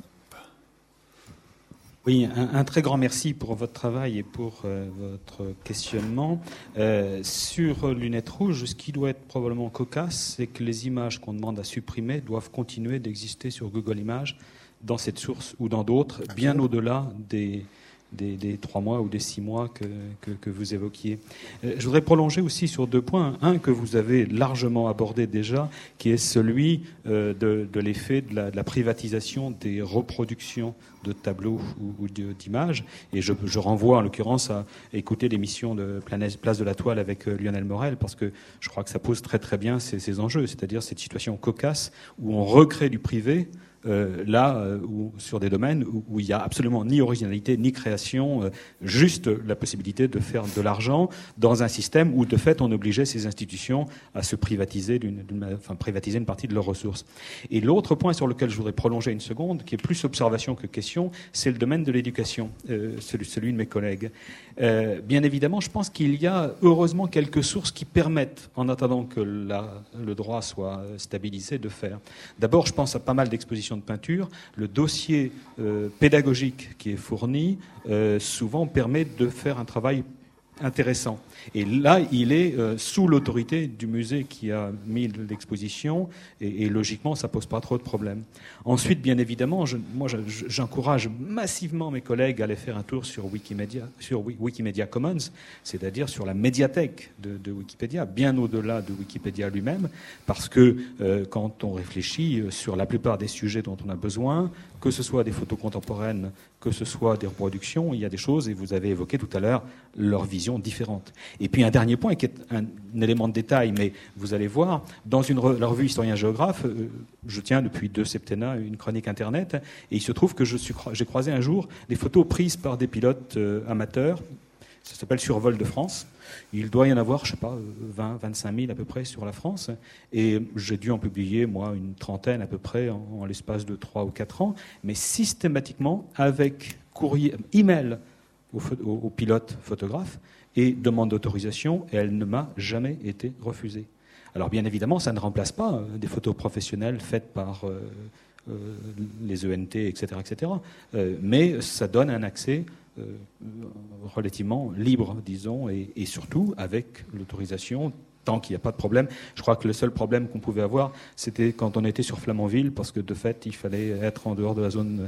Oui, un, un très grand merci pour votre travail et pour euh, votre questionnement. Euh, sur Lunettes Rouges, ce qui doit être probablement cocasse, c'est que les images qu'on demande à supprimer doivent continuer d'exister sur Google Images, dans cette source ou dans d'autres, bien au-delà des... Des, des trois mois ou des six mois que, que, que vous évoquiez. Euh, je voudrais prolonger aussi sur deux points. Un que vous avez largement abordé déjà, qui est celui euh, de, de l'effet de la, de la privatisation des reproductions de tableaux ou, ou de, d'images. Et je, je renvoie en l'occurrence à écouter l'émission de Place de la Toile avec euh, Lionel Morel, parce que je crois que ça pose très très bien ces, ces enjeux, c'est-à-dire cette situation cocasse où on recrée du privé, Euh, là, euh, où, sur des domaines où, où il n'y a absolument ni originalité, ni création, euh, juste la possibilité de faire de l'argent dans un système où, de fait, on obligeait ces institutions à se privatiser, d'une, d'une, enfin, privatiser une partie de leurs ressources. Et l'autre point sur lequel je voudrais prolonger une seconde, qui est plus observation que question, c'est le domaine de l'éducation, euh, celui, celui de mes collègues. Euh, bien évidemment, je pense qu'il y a heureusement quelques sources qui permettent, en attendant que la, le droit soit stabilisé, de faire. D'abord, je pense à pas mal d'expositions de peinture. Le dossier euh, pédagogique qui est fourni euh, souvent permet de faire un travail intéressant. Et là, il est euh, sous l'autorité du musée qui a mis l'exposition, et, et logiquement, ça pose pas trop de problèmes. Ensuite, bien évidemment, je, moi, je, j'encourage massivement mes collègues à aller faire un tour sur Wikimedia, sur Wikimedia Commons, c'est-à-dire sur la médiathèque de, de Wikipédia, bien au-delà de Wikipédia lui-même, parce que euh, quand on réfléchit sur la plupart des sujets dont on a besoin, que ce soit des photos contemporaines, que ce soit des reproductions, il y a des choses, et vous avez évoqué tout à l'heure leur vision différente. Et puis un dernier point, qui est un, un élément de détail, mais vous allez voir, dans une re, la revue Historien-Géographe, euh, je tiens depuis deux septennats une chronique Internet, et il se trouve que je suis, j'ai croisé un jour des photos prises par des pilotes euh, amateurs, ça s'appelle Survol de France. Il doit y en avoir, je sais pas, vingt, vingt-cinq mille à peu près sur la France. Et j'ai dû en publier, moi, une trentaine à peu près en, en l'espace de trois ou quatre ans. Mais systématiquement, avec courrier, email au, au, au pilote photographe et demande d'autorisation, et elle ne m'a jamais été refusée. Alors bien évidemment, ça ne remplace pas euh, des photos professionnelles faites par euh, euh, les E N T, et cetera, et cetera. Euh, mais ça donne un accès Euh, relativement libre, disons, et, et surtout avec l'autorisation, tant qu'il n'y a pas de problème. Je crois que le seul problème qu'on pouvait avoir, c'était quand on était sur Flamanville, parce que de fait, il fallait être en dehors de la zone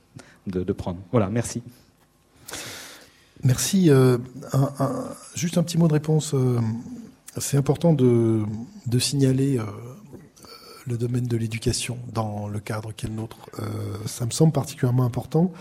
de, de prendre. Voilà, merci. Merci. Euh, un, un, juste un petit mot de réponse. Euh, c'est important de, de signaler euh, le domaine de l'éducation dans le cadre qui est le nôtre. Euh, ça me semble particulièrement important.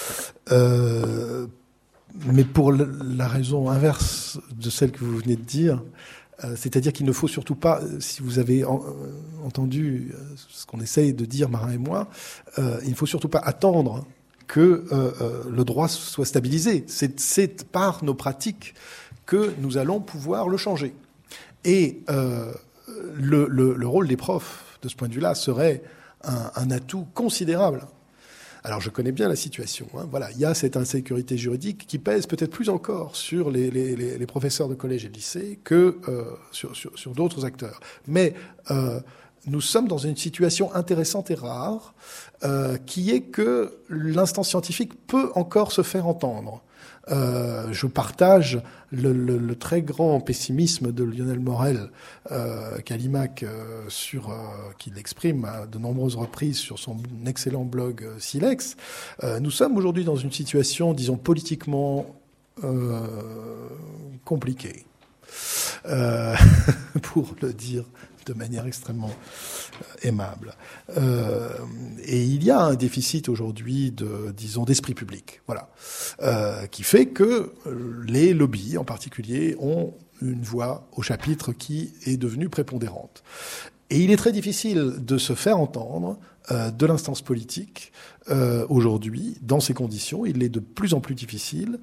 Euh, mais pour la raison inverse de celle que vous venez de dire, euh, c'est-à-dire qu'il ne faut surtout pas, si vous avez en, euh, entendu ce qu'on essaye de dire, Marin et moi, euh, il ne faut surtout pas attendre que euh, euh, le droit soit stabilisé. C'est, c'est par nos pratiques que nous allons pouvoir le changer. Et euh, le, le, le rôle des profs, de ce point de vue-là, serait un, un atout considérable. Alors, je connais bien la situation. Hein. Voilà, il y a cette insécurité juridique qui pèse peut-être plus encore sur les, les, les, les professeurs de collège et de lycée que euh, sur, sur, sur d'autres acteurs. Mais euh, nous sommes dans une situation intéressante et rare, euh, qui est que l'instance scientifique peut encore se faire entendre. Euh, je partage le, le, le très grand pessimisme de Lionel Morel euh, qu'à l'I M A C, euh, sur, euh, qu'il exprime à de nombreuses reprises sur son excellent blog euh, Silex. Euh, nous sommes aujourd'hui dans une situation, disons, politiquement euh, compliquée, euh, pour le dire de manière extrêmement euh, aimable. Euh, et il y a un déficit aujourd'hui de, disons, d'esprit public, voilà, euh, qui fait que les lobbies, en particulier, ont une voix au chapitre qui est devenue prépondérante. Et il est très difficile de se faire entendre euh, de l'instance politique euh, aujourd'hui, dans ces conditions. Il est de plus en plus difficile.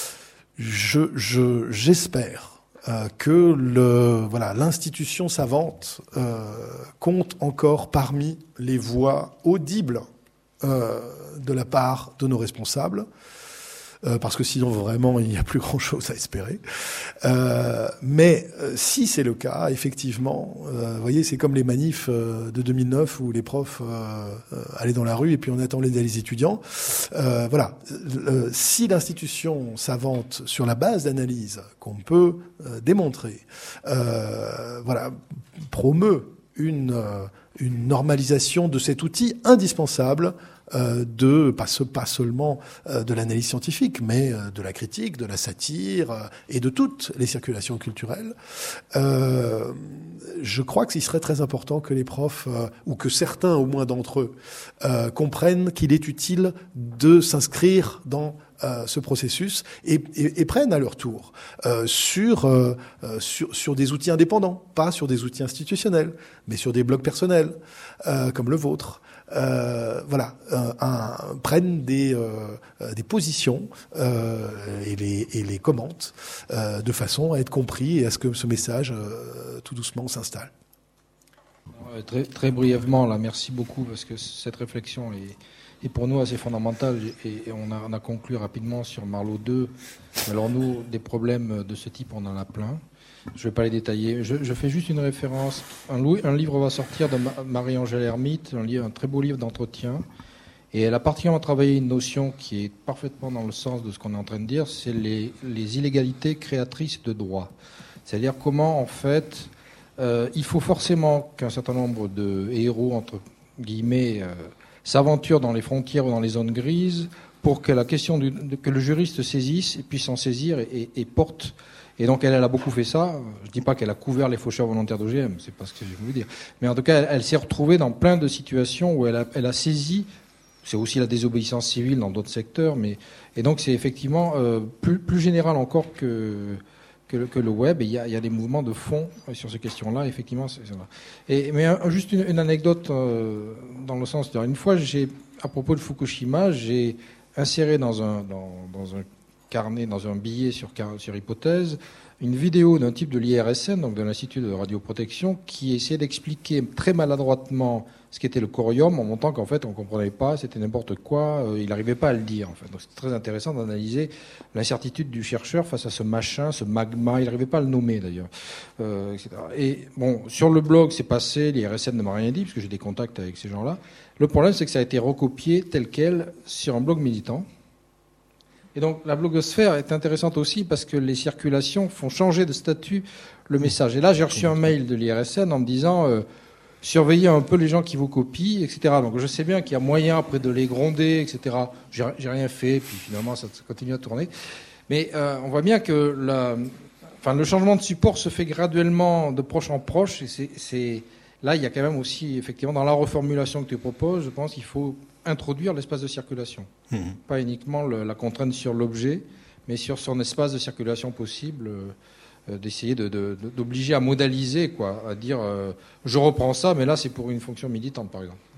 Je, je, j'espère Euh, que le, voilà, l'institution savante euh, compte encore parmi les voix audibles euh, de la part de nos responsables, euh, parce que sinon vraiment il n'y a plus grand-chose à espérer. Euh, mais euh, si c'est le cas, effectivement, euh, vous voyez, c'est comme les manifs euh, de deux mille neuf où les profs euh, euh, allaient dans la rue et puis on attendait les étudiants. Euh, voilà, euh, si l'institution savante, sur la base d'analyse qu'on peut euh, démontrer, euh, voilà, promeut une euh, une normalisation de cet outil indispensable euh, de pas, pas seulement euh, de l'analyse scientifique, mais euh, de la critique, de la satire euh, et de toutes les circulations culturelles. Euh, je crois qu'il serait très important que les profs, euh, ou que certains au moins d'entre eux, euh, comprennent qu'il est utile de s'inscrire dans Euh, ce processus et, et, et prennent à leur tour euh, sur, euh, sur sur des outils indépendants, pas sur des outils institutionnels, mais sur des blogs personnels euh, comme le vôtre. Euh, voilà, un, un, prennent des euh, des positions euh, et les et les commentent euh, de façon à être compris et à ce que ce message euh, tout doucement s'installe. Très, très brièvement, là, merci beaucoup parce que cette réflexion est Et pour nous, assez fondamental, et on a, on a conclu rapidement sur Marlowe deux. Alors nous, des problèmes de ce type, on en a plein. Je ne vais pas les détailler. Je, je fais juste une référence. Un, un livre va sortir de Marie-Angèle Hermite, un, livre, un très beau livre d'entretien. Et elle a particulièrement travaillé une notion qui est parfaitement dans le sens de ce qu'on est en train de dire, c'est les, les illégalités créatrices de droit. C'est-à-dire comment, en fait, euh, il faut forcément qu'un certain nombre de héros, entre guillemets, euh, s'aventure dans les frontières ou dans les zones grises pour que la question du, que le juriste saisisse et puisse s'en saisir et, et, et porte. Et donc elle, elle a beaucoup fait ça. Je dis pas qu'elle a couvert les faucheurs volontaires d'O G M, c'est pas ce que je veux vous dire. Mais en tout cas, elle, elle s'est retrouvée dans plein de situations où elle a, elle a saisi. C'est aussi la désobéissance civile dans d'autres secteurs, mais et donc c'est effectivement euh, plus, plus général encore que Que le, que le web, et il y a, il y a des mouvements de fond sur ces questions-là, effectivement. C'est, c'est et, mais un, juste une, une anecdote euh, dans le sens de... Une fois, j'ai, à propos de Fukushima, j'ai inséré dans un, dans, dans un carnet, dans un billet sur, sur Hypothèse, une vidéo d'un type de l'I R S N, donc de l'Institut de radioprotection, qui essayait d'expliquer très maladroitement ce qu'était le corium, en montrant qu'en fait on ne comprenait pas, c'était n'importe quoi, euh, il n'arrivait pas à le dire. En fait. Donc c'est très intéressant d'analyser l'incertitude du chercheur face à ce machin, ce magma, il n'arrivait pas à le nommer d'ailleurs, euh, et cetera. Et bon, sur le blog c'est passé, l'I R S N ne m'a rien dit, parce que j'ai des contacts avec ces gens-là. Le problème c'est que ça a été recopié tel quel sur un blog militant. Et donc la blogosphère est intéressante aussi parce que les circulations font changer de statut le message. Et là j'ai reçu un mail de l'I R S N en me disant... Euh, surveillez un peu les gens qui vous copient, et cetera. Donc je sais bien qu'il y a moyen après de les gronder, et cetera. J'ai, j'ai rien fait, puis finalement ça continue à tourner. Mais euh, on voit bien que la, enfin, le changement de support se fait graduellement de proche en proche. Et c'est, c'est, là, il y a quand même aussi, effectivement, dans la reformulation que tu proposes, je pense qu'il faut introduire l'espace de circulation. Mmh. Pas uniquement le, la contrainte sur l'objet, mais sur son espace de circulation possible. Euh, d'essayer de, de, d'obliger à modaliser, quoi, à dire euh, je reprends ça, mais là c'est pour une fonction militante, par exemple.